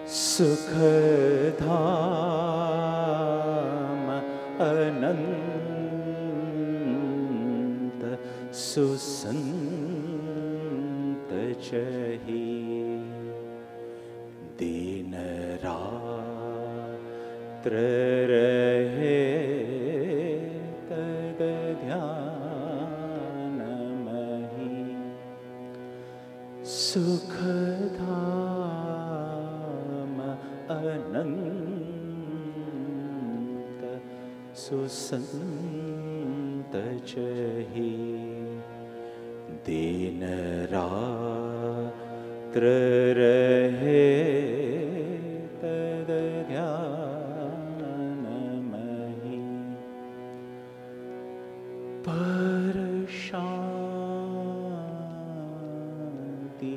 सुखधाम अनंत सुसंत चही दिन रात्र रहे तद ध्यान मही सुखधाम अनंत सुसंत चही दिन रात्र रहे तद ध्यान मही पर शांति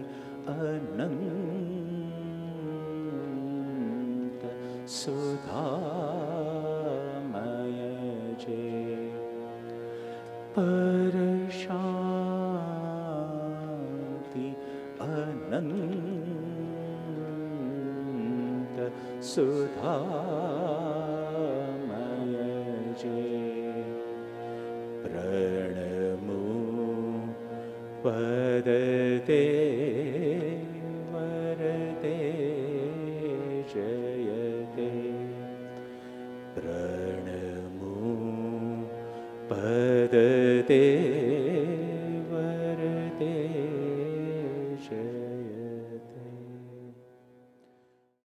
अनंत सुधामय जे पर शांति अनंत सुधामय जे प्रणमो पदते वरते जयते प्रणमो पदते